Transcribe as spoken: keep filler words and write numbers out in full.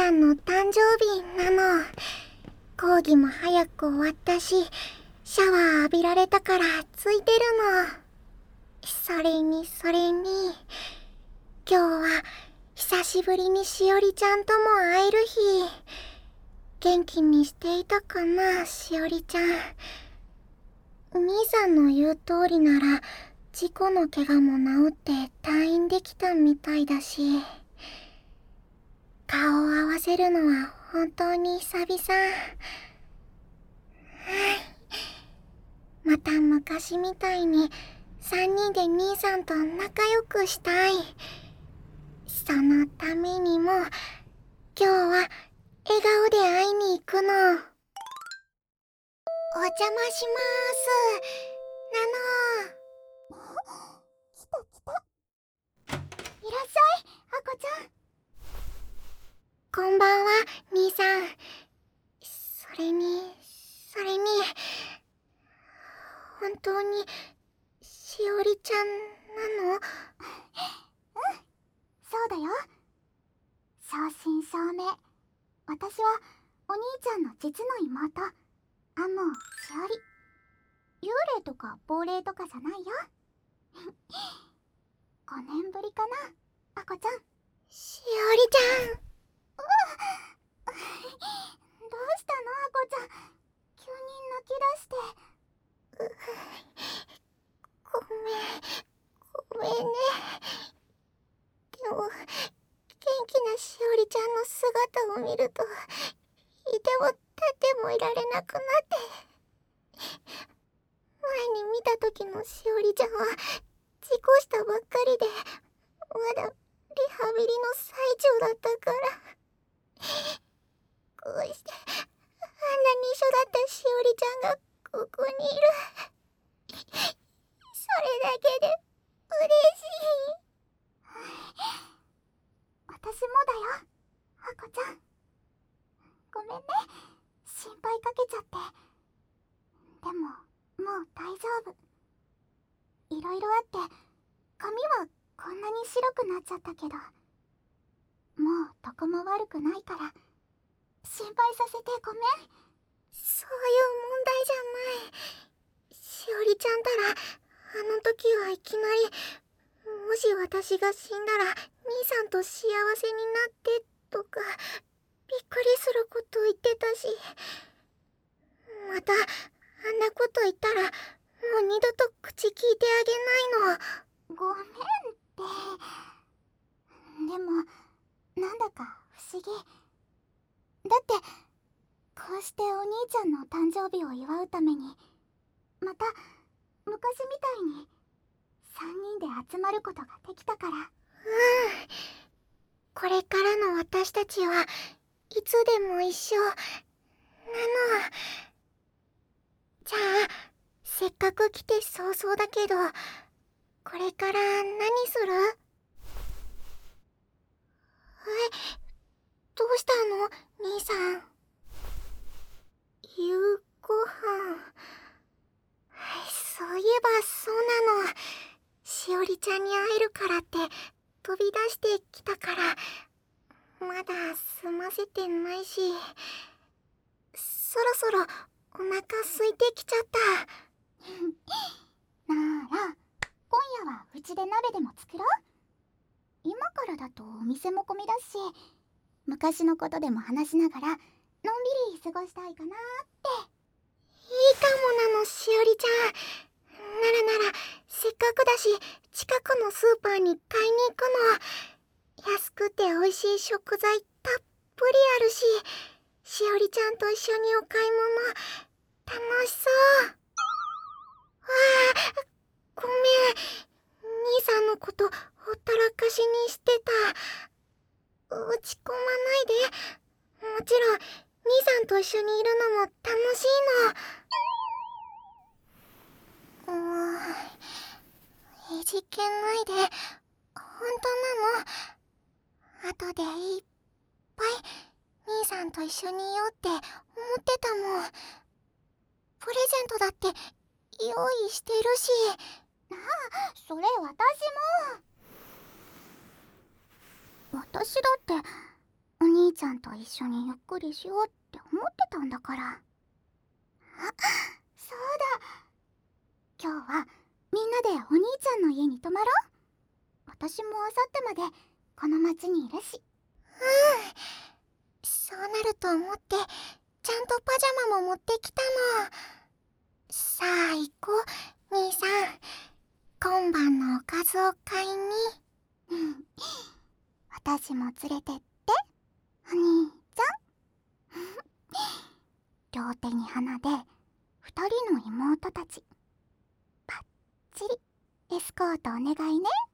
さんの誕生日なの。講義も早く終わったし、シャワー浴びられたからついてるの。それにそれに、今日は久しぶりにしおりちゃんとも会える日。元気にしていたかな、しおりちゃん。兄さんの言う通りなら、事故の怪我も治って退院できたみたいだし、顔を合わせるのは本当に久々。また昔みたいに三人で兄さんと仲良くしたい。そのためにも今日は笑顔で会いに行くの。お邪魔しまーす。ナノ。来た来た。いらっしゃい、あこちゃん。こんばんは、兄さん。それに、それに、本当に、しおりちゃんなの？うん、そうだよ。正真正銘。私は、お兄ちゃんの実の妹、天羽しおり。幽霊とか亡霊とかじゃないよ。ごねんぶりかな、あこちゃん。しおりちゃん。うわどうしたの、あこちゃん。急に泣き出して。ごめん、ごめんね。でも、元気なしおりちゃんの姿を見ると、いても立ってもいられなくなって。前に見た時のしおりちゃんは、事故したばっかりで、まだリハビリの最中だったから。こうして、あんなに一緒だったしおりちゃんがここにいる。それだけで嬉しい。私もだよ、あこちゃん。ごめんね、心配かけちゃって。でも、もう大丈夫。いろいろあって髪はこんなに白くなっちゃったけど、もうどこも悪くないから心配させてごめん。そういう問題じゃない。しおりちゃんたらあの時はいきなり、もし私が死んだら兄さんと幸せになってとかびっくりすること言ってたし、またあんなこと言ったらもう二度と口聞いてあげないの。ごめんって。でもなんだか不思議だって、こうしてお兄ちゃんの誕生日を祝うためにまた昔みたいにさんにんで集まることができたから。うん、これからの私たちはいつでも一緒なの。じゃあ、せっかく来て早々だけど、これから何する？え、どうしたの？兄さん。夕ごはん。そういえばそうなの。しおりちゃんに会えるからって飛び出してきたから、まだ済ませてないし、そろそろお腹空いてきちゃった。なら、今夜はうちで鍋でも作ろう。今からだとお店も混みだし、昔のことでも話しながらのんびり過ごしたいかなって。いいかもなの、しおりちゃん。ならなら、せっかくだし近くのスーパーに買いに行くの。安くて美味しい食材たっぷりあるし、しおりちゃんと一緒にお買い物楽しそう。わあ、ごめん。兄さんのことほったらかしにしてた。落ち込まないで。もちろん兄さんと一緒にいるのも楽しいの。もういじけないで。本当なの？後でいっぱい兄さんと一緒にいようって思ってたもん。プレゼントだって用意してるし。ああ、それ私も。私だってお兄ちゃんと一緒にゆっくりしようって思ってたんだから。あ、そうだ。今日はみんなでお兄ちゃんの家に泊まろう。私もあさってまでこの町にいるし。うん、そうなると思ってちゃんとパジャマも持ってきたの。さあ行こう兄さん、今晩のおかずを買いに。私も連れてってお兄ちゃん。両手に花で二人の妹たちバッチリエスコートお願いね。